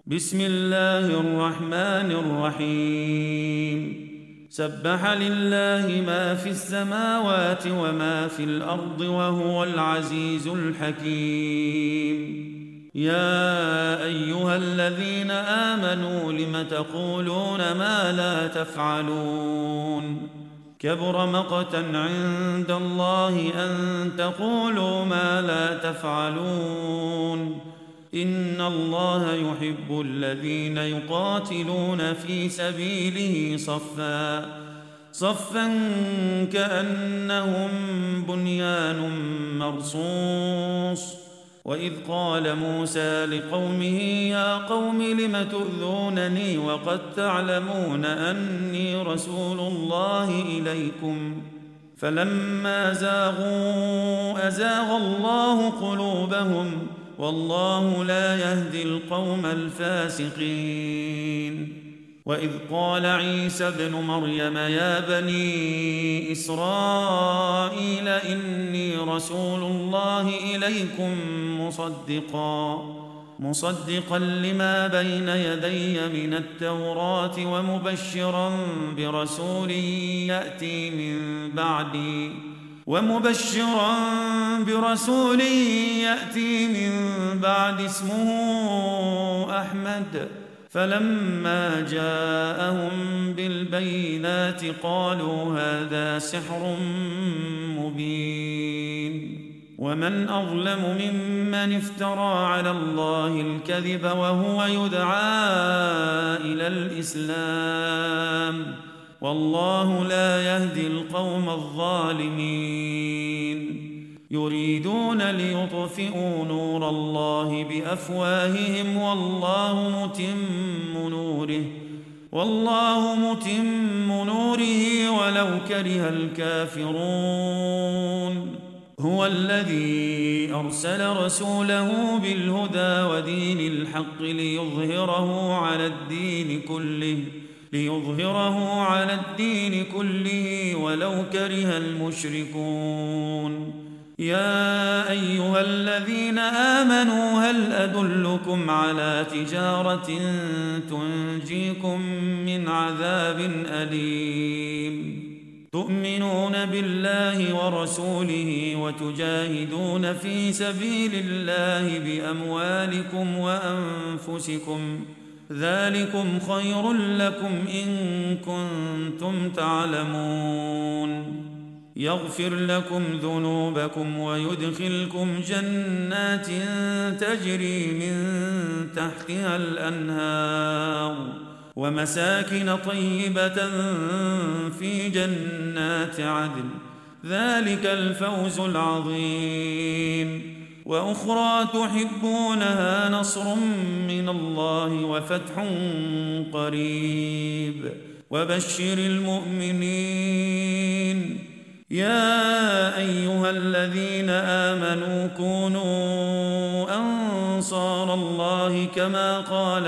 بسم الله الرحمن الرحيم. سبح لله ما في السماوات وما في الأرض وهو العزيز الحكيم. يا أيها الذين آمنوا لم تقولون ما لا تفعلون؟ كبر مقتا عند الله أن تقولوا ما لا تفعلون. إن الله يحب الذين يقاتلون في سبيله صفا كأنهم بنيان مرصوص. وإذ قال موسى لقومه يا قوم لم تؤذونني وقد تعلمون أني رسول الله إليكم فلما زاغوا أزاغ الله قلوبهم والله لا يهدي القوم الفاسقين. وإذ قال عيسى ابن مريم يا بني إسرائيل إني رسول الله إليكم مصدقا لما بين يدي من التوراة ومبشرا برسول يأتي من بعد اسمه أحمد. فلما جاءهم بالبينات قالوا هذا سحر مبين. ومن أظلم ممن افترى على الله الكذب وهو يدعى إلى الإسلام والله لا يهدي القوم الظالمين. يريدون ليطفئوا نور الله بأفواههم والله متم نوره ولو كره الكافرون. هو الذي أرسل رسوله بالهدى ودين الحق ليظهره على الدين كله ولو كره المشركون. يا أيها الذين آمنوا هل أدلكم على تجارة تنجيكم من عذاب أليم؟ تؤمنون بالله ورسوله وتجاهدون في سبيل الله بأموالكم وأنفسكم ذلكم خير لكم إن كنتم تعلمون. يغفر لكم ذنوبكم ويدخلكم جنات تجري من تحتها الأنهار ومساكن طيبة في جنات عدن ذلك الفوز العظيم. وأخرى تحبونها نصر من الله وفتح قريب وبشر المؤمنين. يا أيها الذين آمنوا كونوا أنصار الله كما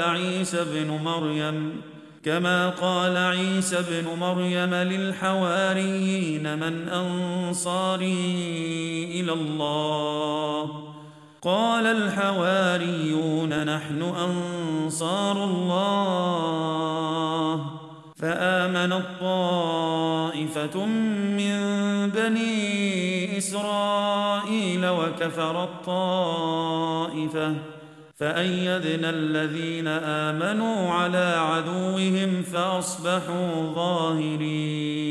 قال عيسى بن مريم للحواريين من أنصاري إلى الله؟ قال الحواريون نحن أنصار الله. فآمنت طائفة من بني إسرائيل وكفرت طائفة فأيدنا الذين آمنوا على عدوهم فأصبحوا ظاهرين.